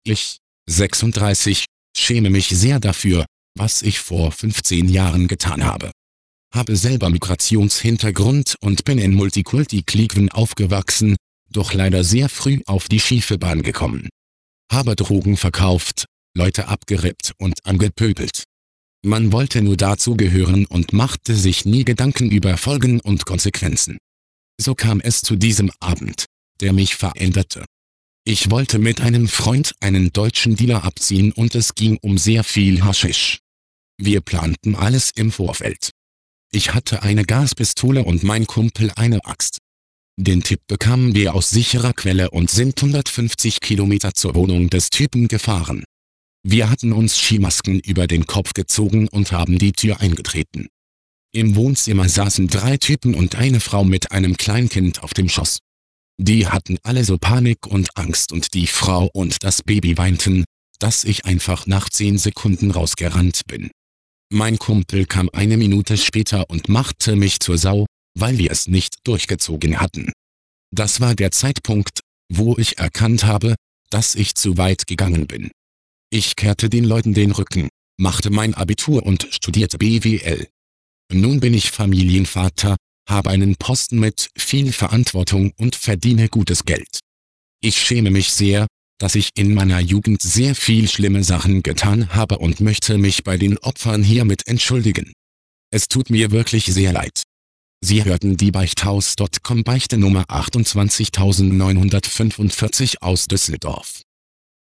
Ich, 36, schäme mich sehr dafür, was ich vor 15 Jahren getan habe. Habe selber Migrationshintergrund und bin in Multikulti-Cliquen aufgewachsen, doch leider sehr früh auf die schiefe Bahn gekommen. Habe Drogen verkauft, Leute abgerippt und angepöbelt. Man wollte nur dazugehören und machte sich nie Gedanken über Folgen und Konsequenzen. So kam es zu diesem Abend, der mich veränderte. Ich wollte mit einem Freund einen deutschen Dealer abziehen und es ging um sehr viel Haschisch. Wir planten alles im Vorfeld. Ich hatte eine Gaspistole und mein Kumpel eine Axt. Den Tipp bekamen wir aus sicherer Quelle und sind 150 Kilometer zur Wohnung des Typen gefahren. Wir hatten uns Skimasken über den Kopf gezogen und haben die Tür eingetreten. Im Wohnzimmer saßen 3 Typen und eine Frau mit einem Kleinkind auf dem Schoß. Die hatten alle so Panik und Angst und die Frau und das Baby weinten, dass ich einfach nach 10 Sekunden rausgerannt bin. Mein Kumpel kam eine Minute später und machte mich zur Sau, weil wir es nicht durchgezogen hatten. Das war der Zeitpunkt, wo ich erkannt habe, dass ich zu weit gegangen bin. Ich kehrte den Leuten den Rücken, machte mein Abitur und studierte BWL. Nun bin ich Familienvater, habe einen Posten mit viel Verantwortung und verdiene gutes Geld. Ich schäme mich sehr, dass ich in meiner Jugend sehr viel schlimme Sachen getan habe und möchte mich bei den Opfern hiermit entschuldigen. Es tut mir wirklich sehr leid. Sie hörten die Beichthaus.com Beichte Nummer 28945 aus Düsseldorf.